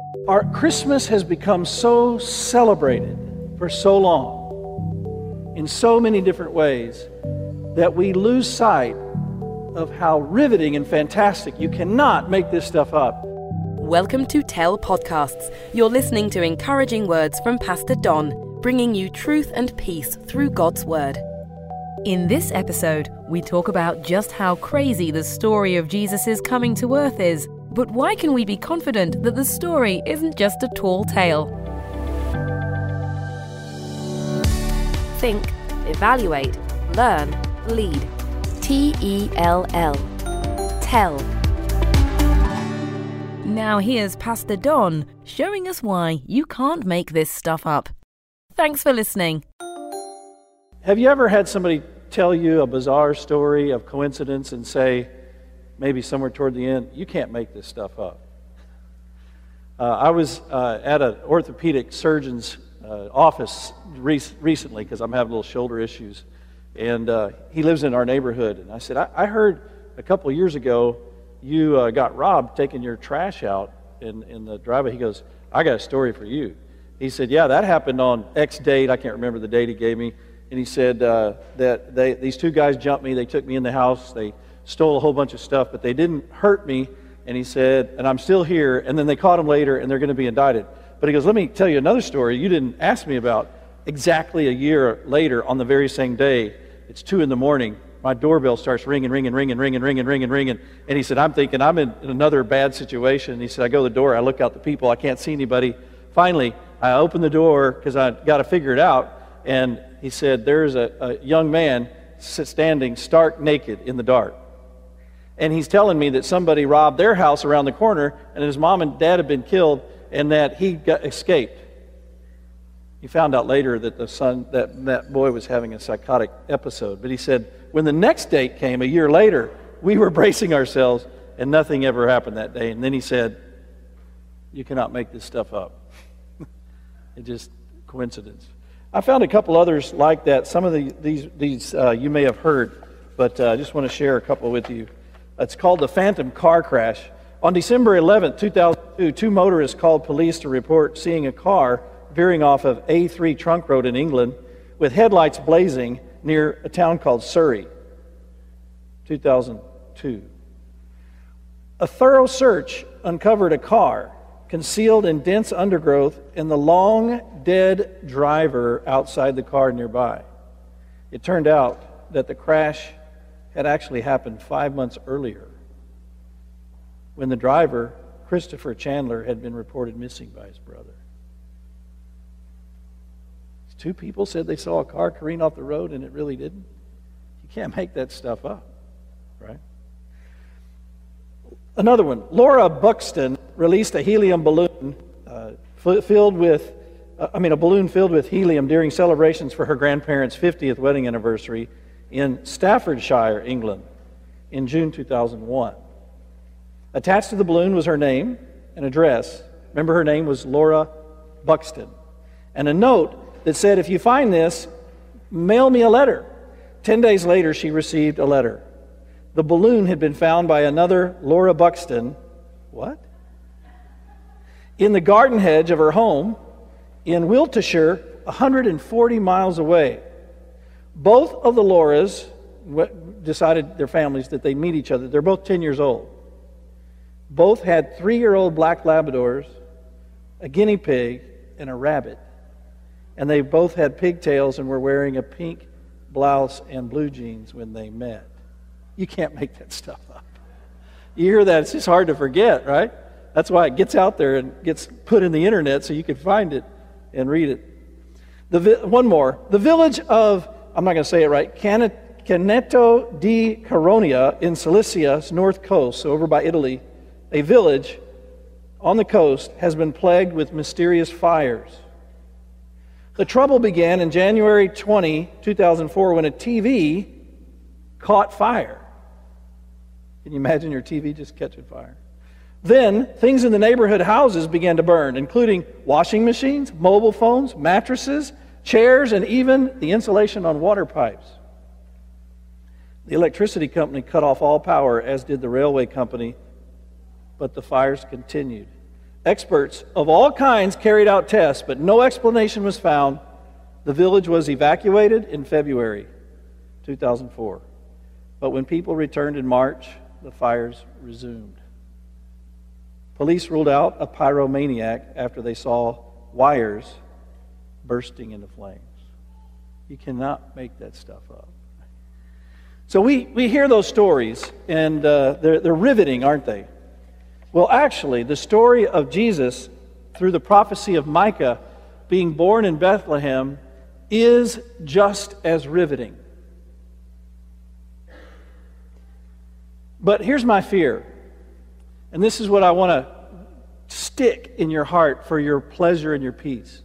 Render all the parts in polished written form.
Our Christmas has become so celebrated for so long, in so many different ways, that we lose sight of how riveting and fantastic. You cannot make this stuff up. Welcome to Tell Podcasts. You're listening to encouraging words from Pastor Don, bringing you truth and peace through God's Word. In this episode, we talk about just how crazy the story of Jesus' coming to earth is. But why can we be confident that the story isn't just a tall tale? Think, evaluate, learn, lead. T-E-L-L. Tell. Now here's Pastor Don showing us why you can't make this stuff up. Thanks for listening. Have you ever had somebody tell you a bizarre story of coincidence and say, maybe somewhere toward the end, you can't make this stuff up? I was at an orthopedic surgeon's office recently because I'm having little shoulder issues, and he lives in our neighborhood. And I said, I heard a couple of years ago you got robbed taking your trash out in the driveway. He goes, I got a story for you. He said, yeah, that happened on X date. I can't remember the date he gave me. And he said that these two guys jumped me. They took me in the house. They stole a whole bunch of stuff, but they didn't hurt me. And he said, and I'm still here. And then they caught him later, and they're going to be indicted. But he goes, let me tell you another story you didn't ask me about. Exactly a year later, on the very same day, it's 2 a.m, my doorbell starts ringing. And he said, I'm thinking I'm in another bad situation. And he said, I go to the door, I look out the people, I can't see anybody. Finally, I open the door because I got to figure it out. And he said, there's a young man standing stark naked in the dark. And he's telling me that somebody robbed their house around the corner, and his mom and dad had been killed, and that he escaped. He found out later that that boy was having a psychotic episode. But he said, when the next date came, a year later, we were bracing ourselves, and nothing ever happened that day. And then he said, you cannot make this stuff up. It's just coincidence. I found a couple others like that. Some of these you may have heard, but I just want to share a couple with you. It's called the Phantom Car Crash. On December 11, 2002, 2 motorists called police to report seeing a car veering off of A3 Trunk Road in England with headlights blazing near a town called Surrey. 2002. A thorough search uncovered a car concealed in dense undergrowth and the long dead driver outside the car nearby. It turned out that the crash had actually happened 5 months earlier, when the driver, Christopher Chandler, had been reported missing by his brother. 2 people said they saw a car careen off the road, and it really didn't. You can't make that stuff up, right? Another one. Laura Buxton released a helium balloon a balloon filled with helium during celebrations for her grandparents' 50th wedding anniversary in Staffordshire, England, in June 2001. Attached to the balloon was her name and address. Remember, her name was Laura Buxton. And a note that said, if you find this, mail me a letter. 10 days later, she received a letter. The balloon had been found by another Laura Buxton, what? In the garden hedge of her home in Wiltshire, 140 miles away. Both of the Lauras decided, their families, that they'd meet each other. They're both 10 years old. Both had 3-year-old black Labradors, a guinea pig, and a rabbit. And they both had pigtails and were wearing a pink blouse and blue jeans when they met. You can't make that stuff up. You hear that, it's just hard to forget, right? That's why it gets out there and gets put in the internet so you can find it and read it. One more. The village of, I'm not going to say it right, Caneto di Caronia in Cilicia's north coast, so over by Italy, a village on the coast has been plagued with mysterious fires. The trouble began in January 20, 2004, when a TV caught fire. Can you imagine your TV just catching fire? Then, things in the neighborhood houses began to burn, including washing machines, mobile phones, mattresses, chairs, and even the insulation on water pipes. The electricity company cut off all power, as did the railway company, but the fires continued. Experts of all kinds carried out tests, but no explanation was found. The village was evacuated in February 2004. But when people returned in March, the fires resumed. Police ruled out a pyromaniac after they saw wires bursting into flames. You cannot make that stuff up. So we hear those stories, and they're riveting, aren't they? Well, actually, the story of Jesus, through the prophecy of Micah, being born in Bethlehem, is just as riveting. But here's my fear, and this is what I want to stick in your heart for your pleasure and your peace.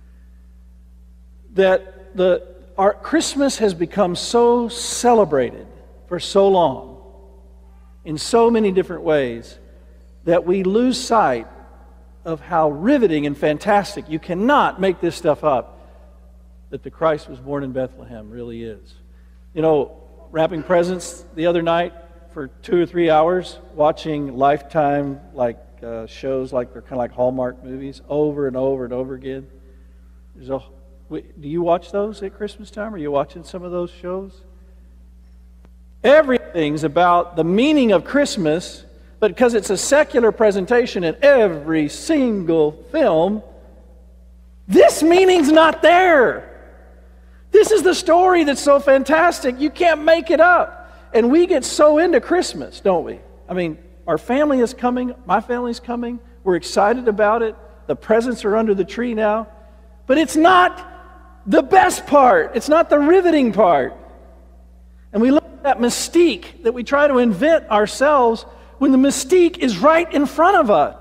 That our Christmas has become so celebrated for so long, in so many different ways, that we lose sight of how riveting and fantastic, you cannot make this stuff up, that the Christ was born in Bethlehem really is. You know, wrapping presents the other night for 2 or 3 hours, watching Lifetime shows like they're kind of like Hallmark movies over and over and over again. Do you watch those at Christmas time? Are you watching some of those shows? Everything's about the meaning of Christmas, but because it's a secular presentation in every single film, this meaning's not there. This is the story that's so fantastic, you can't make it up. And we get so into Christmas, don't we? I mean, our family is coming, my family's coming, we're excited about it, the presents are under the tree now, but it's not the best part, it's not the riveting part. And we look at that mystique that we try to invent ourselves when the mystique is right in front of us.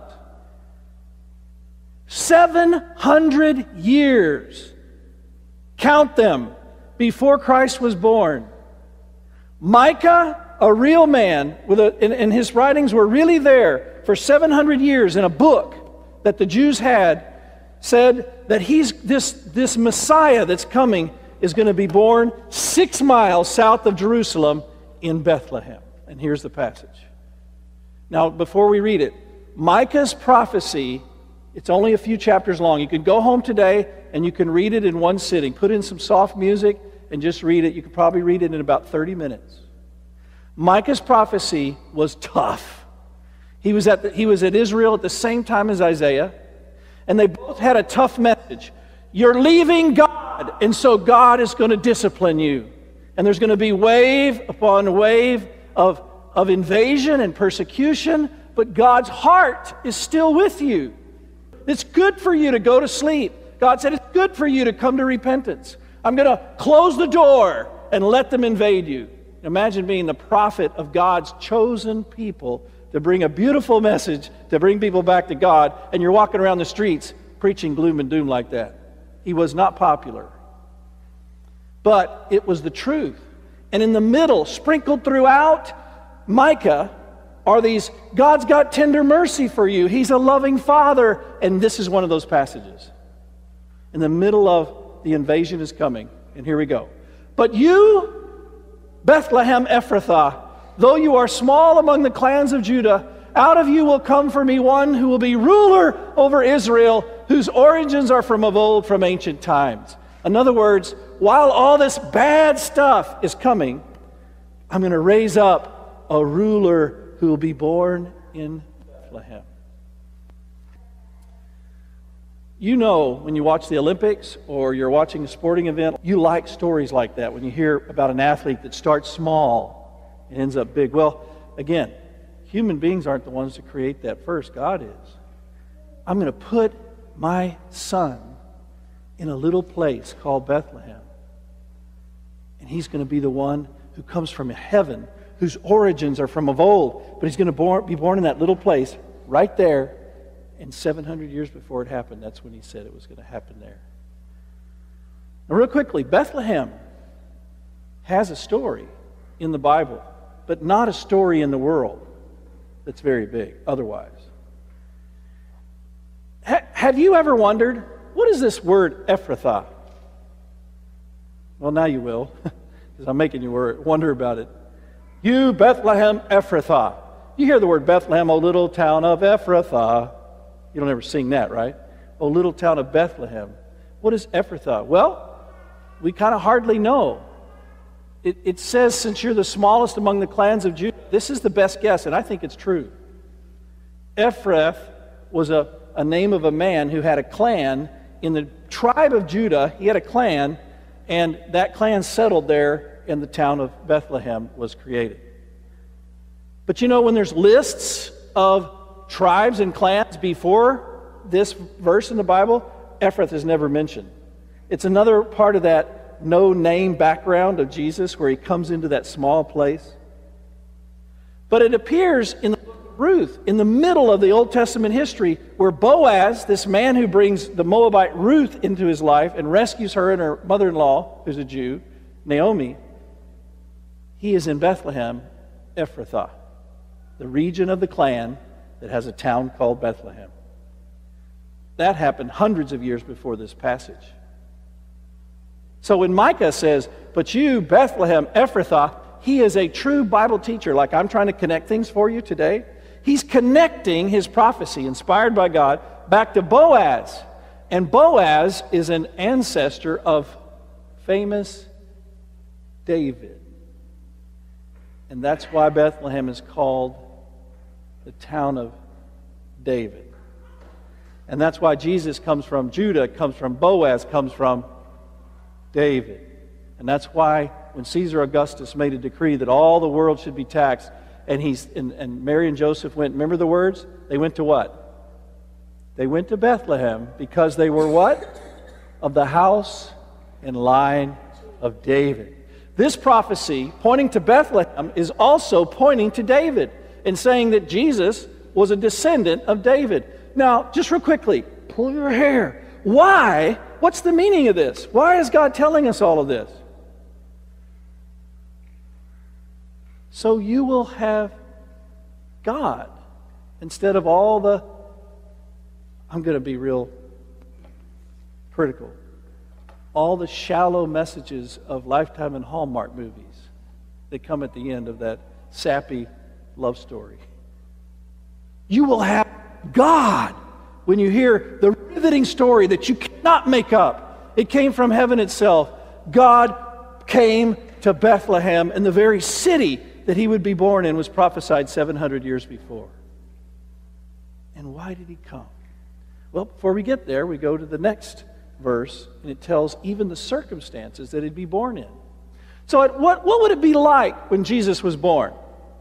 700 years, count them, before Christ was born. Micah, a real man, and his writings were really there for 700 years in a book that the Jews had, said that this Messiah that's coming is going to be born 6 miles south of Jerusalem in Bethlehem. And here's the passage. Now, before we read it, Micah's prophecy, it's only a few chapters long. You can go home today and you can read it in one sitting. Put in some soft music and just read it. You could probably read it in about 30 minutes. Micah's prophecy was tough. He was at Israel at the same time as Isaiah, and they both had a tough message. You're leaving God, and so God is going to discipline you. And there's going to be wave upon wave of invasion and persecution, but God's heart is still with you. It's good for you to go to sleep. God said it's good for you to come to repentance. I'm going to close the door and let them invade you. Imagine being the prophet of God's chosen people to bring a beautiful message, to bring people back to God, and you're walking around the streets preaching gloom and doom like that. He was not popular. But it was the truth. And in the middle, sprinkled throughout Micah, are these, God's got tender mercy for you. He's a loving Father. And this is one of those passages. In the middle of the invasion is coming. And here we go. But you, Bethlehem Ephrathah, though you are small among the clans of Judah, out of you will come for me one who will be ruler over Israel, whose origins are from of old, from ancient times. In other words, while all this bad stuff is coming, I'm going to raise up a ruler who will be born in Bethlehem. You know, when you watch the Olympics or you're watching a sporting event, you like stories like that. When you hear about an athlete that starts small and ends up big. Well, again, human beings aren't the ones to create that first. God is. I'm going to put my son in a little place called Bethlehem. And he's going to be the one who comes from heaven, whose origins are from of old. But he's going to be born in that little place right there. And 700 years before it happened, that's when he said it was going to happen there. Now, real quickly, Bethlehem has a story in the Bible, but not a story in the world that's very big otherwise. Have you ever wondered, what is this word Ephrathah? Well, now you will, because I'm making you wonder about it. You, Bethlehem Ephrathah. You hear the word Bethlehem, O little town of Ephrathah. You don't ever sing that, right? Oh, little town of Bethlehem. What is Ephrathah? Well, we kind of hardly know. It says, since you're the smallest among the clans of Judah, this is the best guess, and I think it's true. Ephrath was a name of a man who had a clan in the tribe of Judah. He had a clan, and that clan settled there, and the town of Bethlehem was created. But you know, when there's lists of tribes and clans before this verse in the Bible, Ephrath is never mentioned. It's another part of that no-name background of Jesus where he comes into that small place. But it appears in the book of Ruth, in the middle of the Old Testament history, where Boaz, this man who brings the Moabite Ruth into his life and rescues her and her mother-in-law, who's a Jew, Naomi, he is in Bethlehem, Ephrathah, the region of the clan that has a town called Bethlehem. That happened hundreds of years before this passage. So when Micah says, but you, Bethlehem, Ephrathah, he is a true Bible teacher, like I'm trying to connect things for you today. He's connecting his prophecy, inspired by God, back to Boaz. And Boaz is an ancestor of famous David. And that's why Bethlehem is called the town of David. And that's why Jesus comes from Judah, comes from Boaz, comes from David. And that's why when Caesar Augustus made a decree that all the world should be taxed, and Mary and Joseph went, remember the words? They went to what? They went to Bethlehem because they were what? Of the house and line of David. This prophecy, pointing to Bethlehem, is also pointing to David and saying that Jesus was a descendant of David. Now, just real quickly, pull your hair. Why? What's the meaning of this? Why is God telling us all of this? So you will have God instead of all the, I'm going to be real critical, all the shallow messages of Lifetime and Hallmark movies that come at the end of that sappy love story. You will have God when you hear the riveting story that you cannot make up. It came from heaven itself. God came to Bethlehem, and the very city that he would be born in was prophesied 700 years before. And why did he come? Well, before we get there, we go to the next verse, and it tells even the circumstances that he'd be born in. So what would it be like when Jesus was born?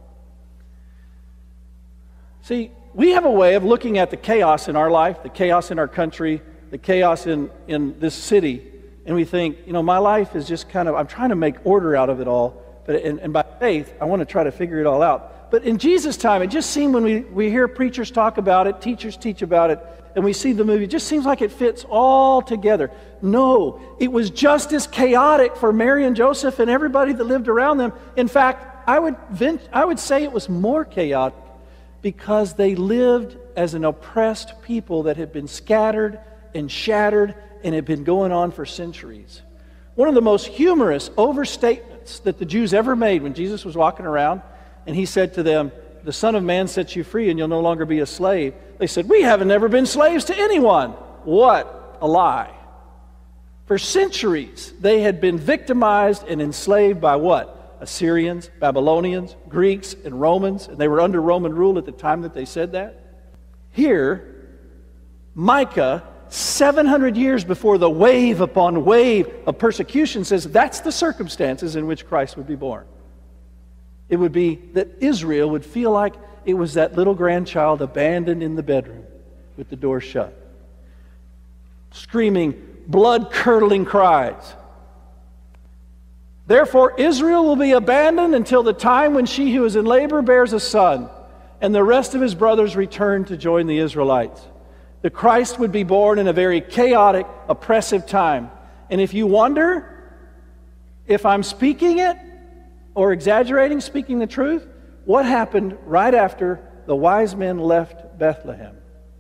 See, we have a way of looking at the chaos in our life, the chaos in our country, the chaos in this city, and we think, you know, my life is just kind of, I'm trying to make order out of it all, and by faith, I want to try to figure it all out. But in Jesus' time, it just seemed when we hear preachers talk about it, teachers teach about it, and we see the movie, it just seems like it fits all together. No, it was just as chaotic for Mary and Joseph and everybody that lived around them. In fact, I would say it was more chaotic because they lived as an oppressed people that had been scattered and shattered and had been going on for centuries. One of the most humorous overstatements that the Jews ever made when Jesus was walking around, and he said to them, the Son of Man sets you free and you'll no longer be a slave. They said, we haven't ever been slaves to anyone. What a lie. For centuries, they had been victimized and enslaved by what? Assyrians, Babylonians, Greeks, and Romans, and they were under Roman rule at the time that they said that. Here, Micah, 700 years before the wave upon wave of persecution, says that's the circumstances in which Christ would be born. It would be that Israel would feel like it was that little grandchild abandoned in the bedroom with the door shut, screaming blood-curdling cries. Therefore, Israel will be abandoned until the time when she who is in labor bears a son, and the rest of his brothers return to join the Israelites. The Christ would be born in a very chaotic, oppressive time. And if you wonder if I'm speaking it or exaggerating, speaking the truth, what happened right after the wise men left Bethlehem?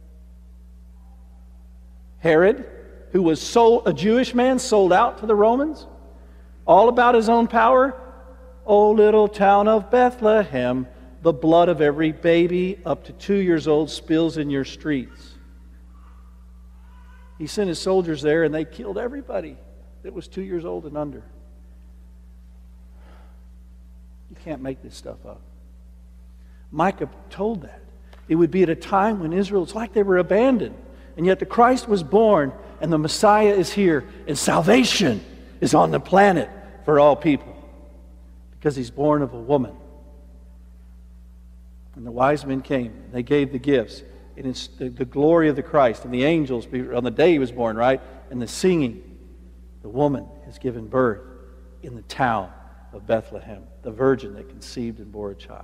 Herod, who was a Jewish man sold out to the Romans, all about his own power. O little town of Bethlehem, the blood of every baby up to 2 years old spills in your streets. He sent his soldiers there, and they killed everybody that was 2 years old and under. You can't make this stuff up. Micah told that. It would be at a time when Israel, it's like they were abandoned. And yet the Christ was born, and the Messiah is here, and salvation is on the planet for all people. Because he's born of a woman. And the wise men came, and they gave the gifts. And it's the glory of the Christ, and the angels, on the day he was born, right? And the singing. The woman has given birth in the town of Bethlehem. The virgin that conceived and bore a child.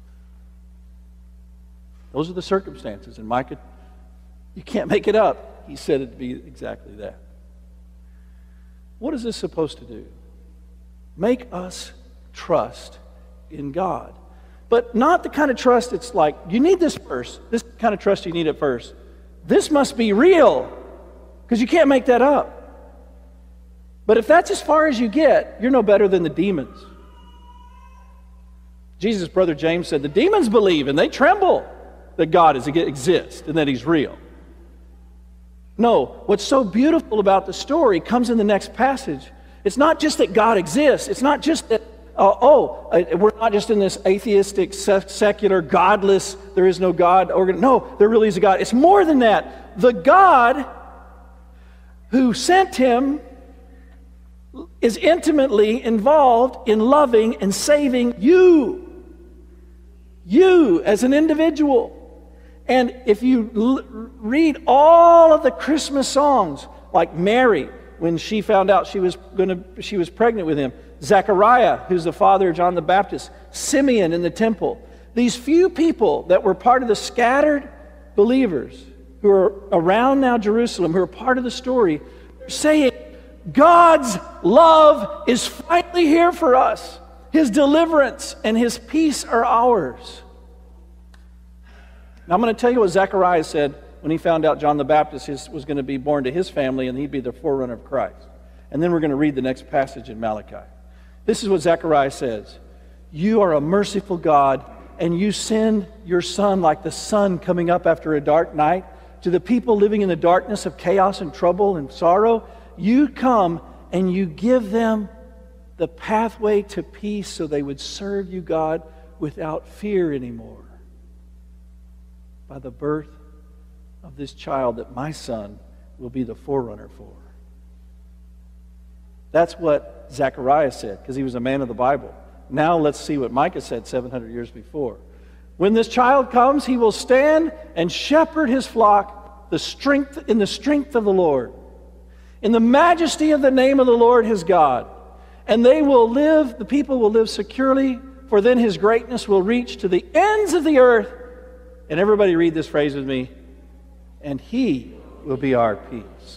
Those are the circumstances. And Micah, you can't make it up. He said it to be exactly that. What is this supposed to do? Make us trust in God. But not the kind of trust it's like, you need this first. This kind of trust you need at first. This must be real. Because you can't make that up. But if that's as far as you get, you're no better than the demons. Jesus' brother James said, the demons believe and they tremble that God exists and that he's real. No, what's so beautiful about the story comes in the next passage. It's not just that God exists. It's not just that, we're not just in this atheistic, secular, godless, there is no God. No, there really is a God. It's more than that. The God who sent him is intimately involved in loving and saving you. You as an individual. And if you read all of the Christmas songs, like Mary, when she found out she was pregnant with him, Zechariah, who's the father of John the Baptist, Simeon in the temple, these few people that were part of the scattered believers who are around now Jerusalem, who are part of the story, they're saying, God's love is finally here for us. His deliverance and his peace are ours. Now I'm going to tell you what Zechariah said when he found out John the Baptist was going to be born to his family and he'd be the forerunner of Christ. And then we're going to read the next passage in Malachi. This is what Zechariah says. You are a merciful God, and you send your son like the sun coming up after a dark night to the people living in the darkness of chaos and trouble and sorrow. You come and you give them the pathway to peace so they would serve you, God, without fear anymore. By the birth of this child that my son will be the forerunner for. That's what Zechariah said, because he was a man of the Bible. Now let's see what Micah said 700 years before. When this child comes, he will stand and shepherd his flock in the strength of the Lord, in the majesty of the name of the Lord his God. And the people will live securely, for then his greatness will reach to the ends of the earth. And everybody read this phrase with me. And he will be our peace.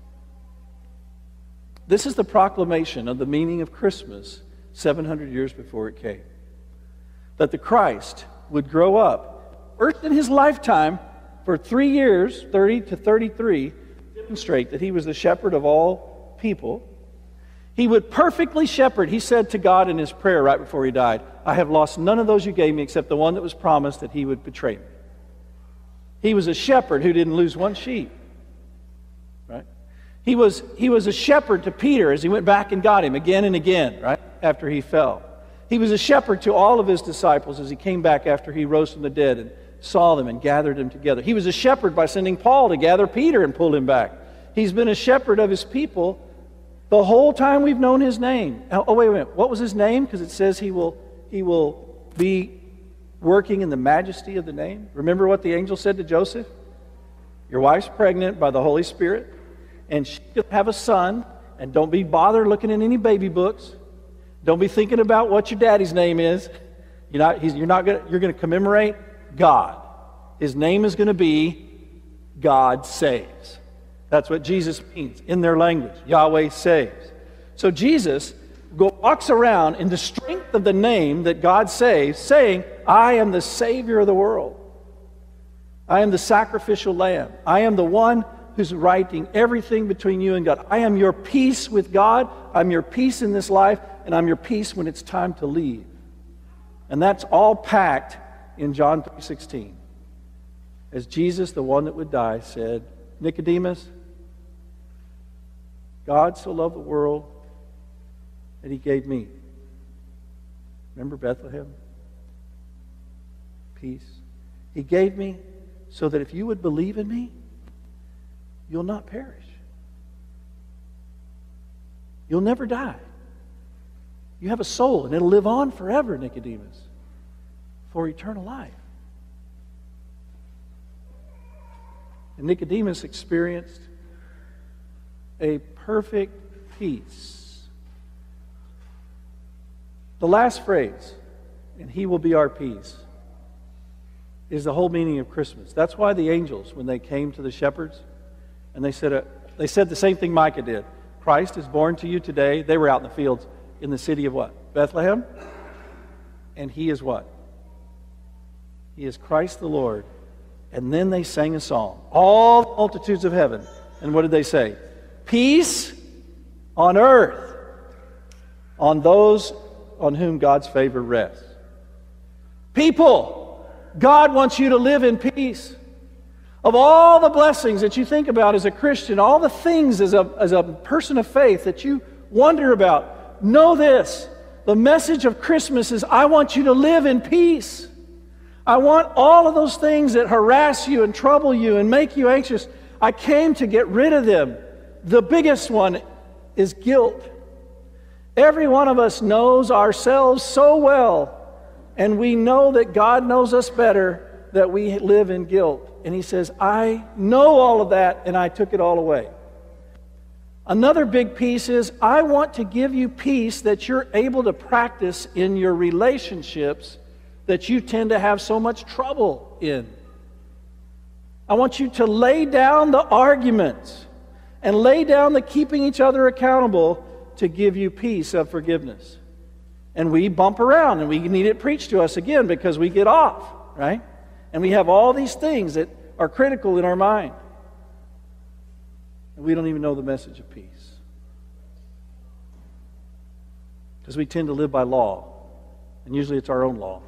This is the proclamation of the meaning of Christmas 700 years before it came. That the Christ would grow up, first in his lifetime, for 3 years, 30 to 33, demonstrate that he was the shepherd of all people. He would perfectly shepherd. He said to God in his prayer right before he died, I have lost none of those you gave me except the one that was promised that he would betray me. He was a shepherd who didn't lose one sheep. Right? He was a shepherd to Peter as he went back and got him again and again, right? After he fell. He was a shepherd to all of his disciples as he came back after he rose from the dead and saw them and gathered them together. He was a shepherd by sending Paul to gather Peter and pull him back. He's been a shepherd of his people the whole time we've known his name. Oh, wait a minute. What was his name? Because it says he will be working in the majesty of the name. Remember what the angel said to Joseph? Your wife's pregnant by the Holy Spirit, and she's going to have a son, and don't be bothered looking in any baby books. Don't be thinking about what your daddy's name is. You're going to commemorate God. His name is going to be God Saves. That's what Jesus means in their language. Yahweh saves. So Jesus walks around in the strength of the name that God saves, saying, I am the Savior of the world. I am the sacrificial lamb. I am the one who's righting everything between you and God. I am your peace with God. I'm your peace in this life, and I'm your peace when it's time to leave. And that's all packed in John 3:16. As Jesus, the one that would die, said, Nicodemus, God so loved the world that he gave me. Remember Bethlehem? Peace. He gave me so that if you would believe in me, you'll not perish. You'll never die. You have a soul, and it'll live on forever, Nicodemus, for eternal life. And Nicodemus experienced a perfect peace. The last phrase, and he will be our peace, is the whole meaning of Christmas. That's why the angels, when they came to the shepherds, and they said the same thing Micah did. Christ is born to you today. They were out in the fields in the city of what? Bethlehem. And he is what? He is Christ the Lord. And then they sang a song. All the multitudes of heaven. And what did they say? Peace on earth on those on whom God's favor rests. People, God wants you to live in peace. Of all the blessings that you think about as a Christian, all the things as a person of faith that you wonder about, know this. The message of Christmas is, I want you to live in peace. I want all of those things that harass you and trouble you and make you anxious. I came to get rid of them. The biggest one is guilt. Every one of us knows ourselves so well, and we know that God knows us better, that we live in guilt. And he says, I know all of that, and I took it all away. Another big piece is, I want to give you peace that you're able to practice in your relationships that you tend to have so much trouble in. I want you to lay down the arguments and lay down the keeping each other accountable to give you peace of forgiveness. And we bump around, and we need it preached to us again because we get off, right? And we have all these things that are critical in our mind. And we don't even know the message of peace. Because we tend to live by law. And usually it's our own law.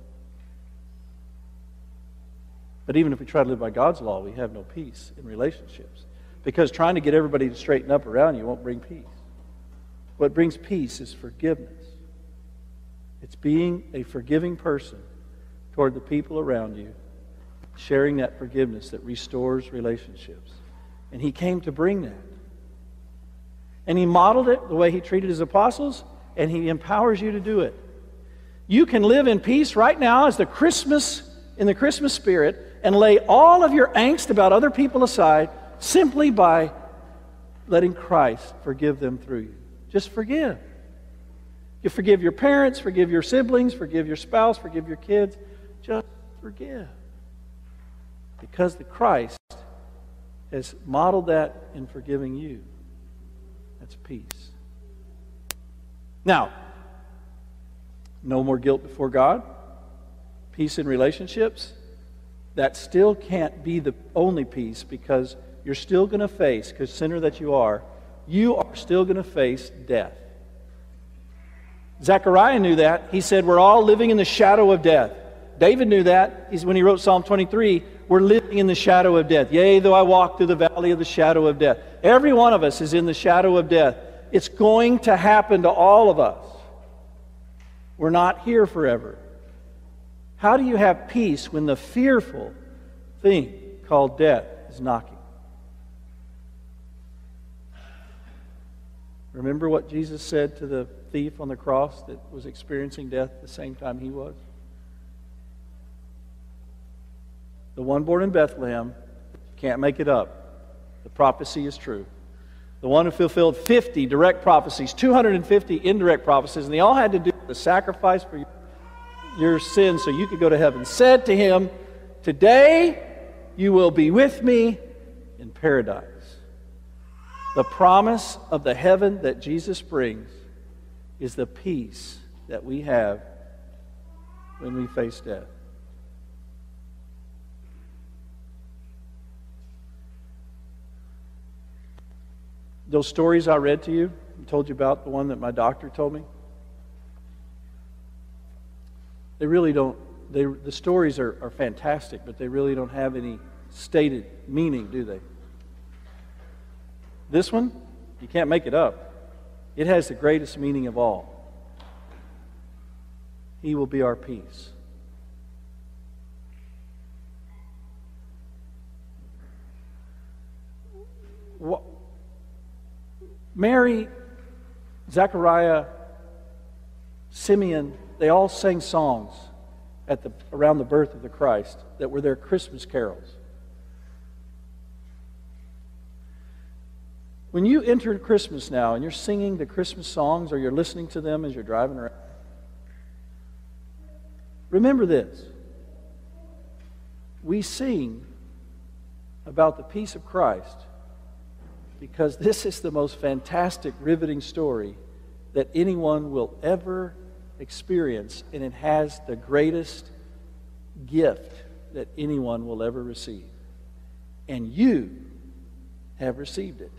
But even if we try to live by God's law, we have no peace in relationships. Because trying to get everybody to straighten up around you won't bring peace. What brings peace is forgiveness. It's being a forgiving person toward the people around you, sharing that forgiveness that restores relationships. And he came to bring that. And he modeled it the way he treated his apostles, and he empowers you to do it. You can live in peace right now as in the Christmas spirit, and lay all of your angst about other people aside simply by letting Christ forgive them through you. Just forgive. You forgive your parents, forgive your siblings, forgive your spouse, forgive your kids. Just forgive. Because the Christ has modeled that in forgiving you. That's peace. Now, no more guilt before God. Peace in relationships. That still can't be the only peace, because you're still going to face, because sinner that you are still going to face death. Zechariah knew that. He said, we're all living in the shadow of death. David knew that. When he wrote Psalm 23, we're living in the shadow of death. Yea, though I walk through the valley of the shadow of death. Every one of us is in the shadow of death. It's going to happen to all of us. We're not here forever. How do you have peace when the fearful thing called death is knocking? Remember what Jesus said to the thief on the cross that was experiencing death at the same time he was? The one born in Bethlehem, can't make it up. The prophecy is true. The one who fulfilled 50 direct prophecies, 250 indirect prophecies, and they all had to do with the sacrifice for your sins so you could go to heaven, said to him, today you will be with me in paradise. The promise of the heaven that Jesus brings is the peace that we have when we face death. Those stories I read to you, I told you about the one that my doctor told me. They really don't, the stories are fantastic, but they really don't have any stated meaning, do they? This one, You can't make it up. It has the greatest meaning of all. He will be our peace. Mary, Zechariah, Simeon, they all sang songs around the birth of the Christ that were their Christmas carols. When you enter Christmas now and you're singing the Christmas songs or you're listening to them as you're driving around, remember this. We sing about the peace of Christ because this is the most fantastic, riveting story that anyone will ever experience, and it has the greatest gift that anyone will ever receive. And you have received it.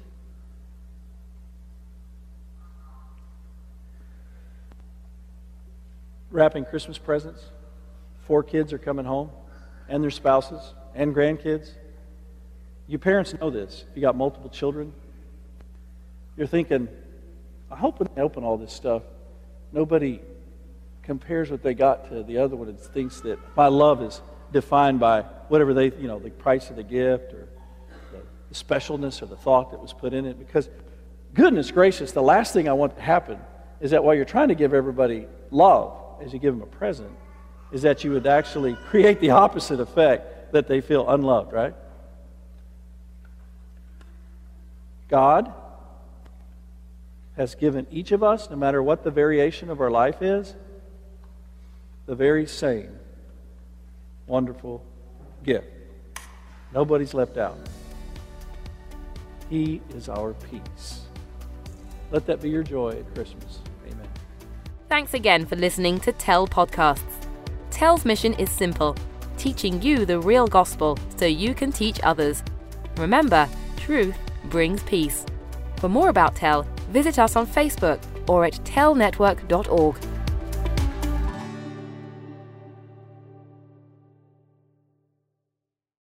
Wrapping Christmas presents. 4 kids are coming home, and their spouses, and grandkids. You parents know this. If you got multiple children, you're thinking, I hope when they open all this stuff, nobody compares what they got to the other one and thinks that my love is defined by whatever the price of the gift or the specialness or the thought that was put in it. Because, goodness gracious, the last thing I want to happen is that while you're trying to give everybody love as you give them a present, is that you would actually create the opposite effect, that they feel unloved, right? God has given each of us, no matter what the variation of our life is, the very same wonderful gift. Nobody's left out. He is our peace. Let that be your joy at Christmas. Amen. Thanks again for listening to Tell Podcasts. Tell's mission is simple: teaching you the real gospel so you can teach others. Remember, truth brings peace. For more about Tell, visit us on Facebook or at tellnetwork.org.